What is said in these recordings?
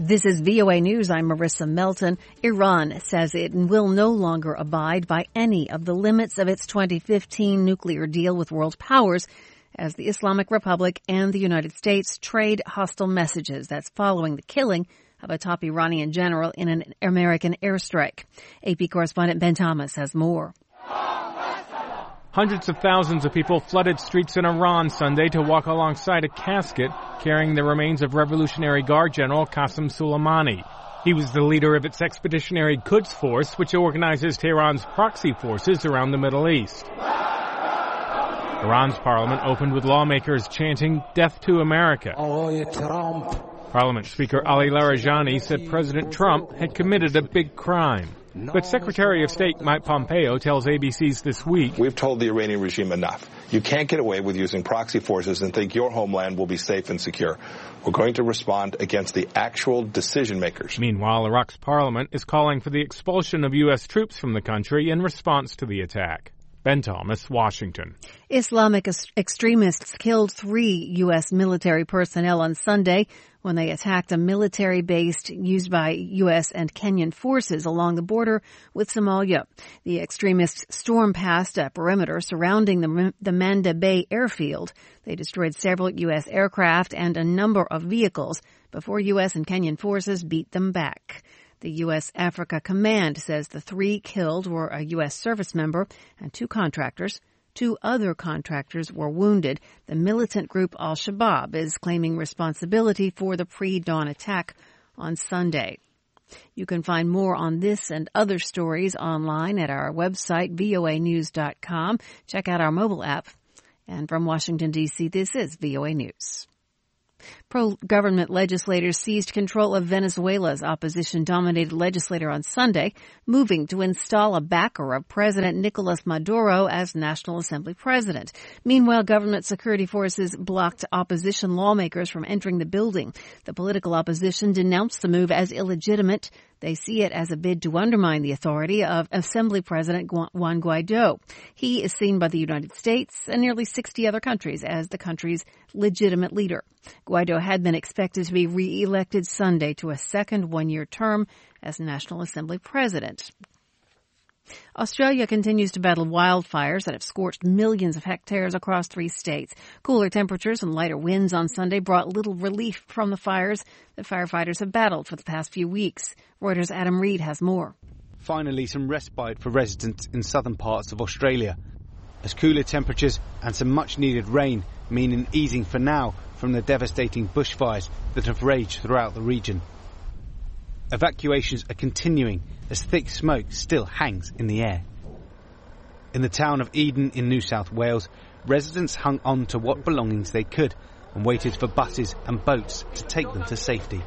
This is VOA News. I'm Marissa Melton. Iran says it will no longer abide by any of the limits of its 2015 nuclear deal with world powers as the Islamic Republic and the United States trade hostile messages. That's following the killing of a top Iranian general in an American airstrike. AP correspondent Ben Thomas has more. Hundreds of thousands of people flooded streets in Iran Sunday to walk alongside a casket carrying the remains of Revolutionary Guard General Qasem Soleimani. He was the leader of its expeditionary Quds Force, which organizes Tehran's proxy forces around the Middle East. Iran's parliament opened with lawmakers chanting, "Death to America." Parliament Speaker Ali Larijani said President Trump had committed a big crime. But Secretary of State Mike Pompeo tells ABC's This Week, "We've told the Iranian regime enough. You can't get away with using proxy forces and think your homeland will be safe and secure. We're going to respond against the actual decision makers." Meanwhile, Iraq's parliament is calling for the expulsion of U.S. troops from the country in response to the attack. Ben Thomas, Washington. Islamic extremists killed 3 U.S. military personnel on Sunday when they attacked a military base used by U.S. and Kenyan forces along the border with Somalia. The extremists stormed past a perimeter surrounding the Manda Bay airfield. They destroyed several U.S. aircraft and a number of vehicles before U.S. and Kenyan forces beat them back. The U.S. Africa Command says the 3 killed were a U.S. service member and 2 contractors. 2 other contractors were wounded. The militant group Al-Shabaab is claiming responsibility for the pre-dawn attack on Sunday. You can find more on this and other stories online at our website, voanews.com. Check out our mobile app. And from Washington, D.C., this is VOA News. Pro-government legislators seized control of Venezuela's opposition-dominated legislature on Sunday, moving to install a backer of President Nicolas Maduro as National Assembly president. Meanwhile, government security forces blocked opposition lawmakers from entering the building. The political opposition denounced the move as illegitimate. They see it as a bid to undermine the authority of Assembly President Juan Guaido. He is seen by the United States and nearly 60 other countries as the country's legitimate leader. Guaido had been expected to be re-elected Sunday to a second one-year term as National Assembly president. Australia continues to battle wildfires that have scorched millions of hectares across 3 states. Cooler temperatures and lighter winds on Sunday brought little relief from the fires that firefighters have battled for the past few weeks. Reuters' Adam Reed has more. Finally, some respite for residents in southern parts of Australia, as cooler temperatures and some much-needed rain mean an easing for now from the devastating bushfires that have raged throughout the region. Evacuations are continuing as thick smoke still hangs in the air. In the town of Eden in New South Wales, residents hung on to what belongings they could and waited for buses and boats to take them to safety.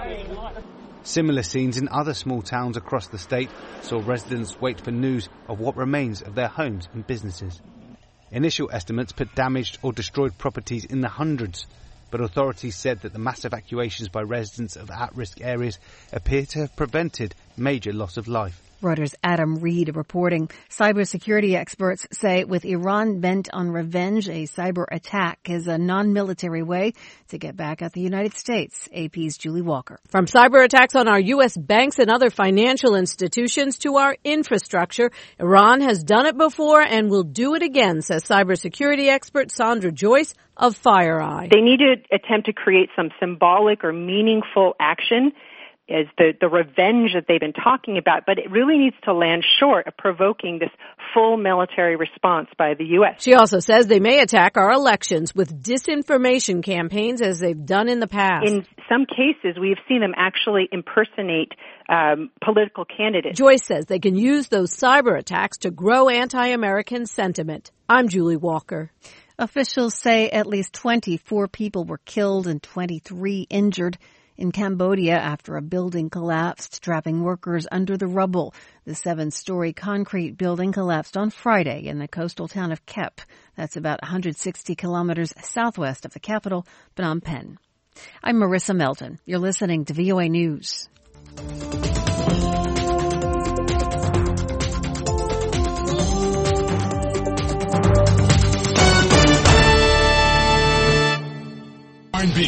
Similar scenes in other small towns across the state saw residents wait for news of what remains of their homes and businesses. Initial estimates put damaged or destroyed properties in the hundreds, but authorities said that the mass evacuations by residents of at-risk areas appear to have prevented major loss of life. Reuters' Adam Reed reporting. Cybersecurity experts say with Iran bent on revenge, a cyber attack is a non-military way to get back at the United States. AP's Julie Walker. From cyber attacks on our U.S. banks and other financial institutions to our infrastructure, Iran has done it before and will do it again, says cybersecurity expert Sandra Joyce of FireEye. They need to attempt to create some symbolic or meaningful action as the revenge that they've been talking about, but it really needs to land short of provoking this full military response by the U.S. She also says they may attack our elections with disinformation campaigns as they've done in the past. In some cases, we've seen them actually impersonate political candidates. Joyce says they can use those cyber attacks to grow anti-American sentiment. I'm Julie Walker. Officials say at least 24 people were killed and 23 injured in Cambodia after a building collapsed, trapping workers under the rubble. The 7-story concrete building collapsed on Friday in the coastal town of Kep. That's about 160 kilometers southwest of the capital, Phnom Penh. I'm Marissa Melton. You're listening to VOA News. R&B,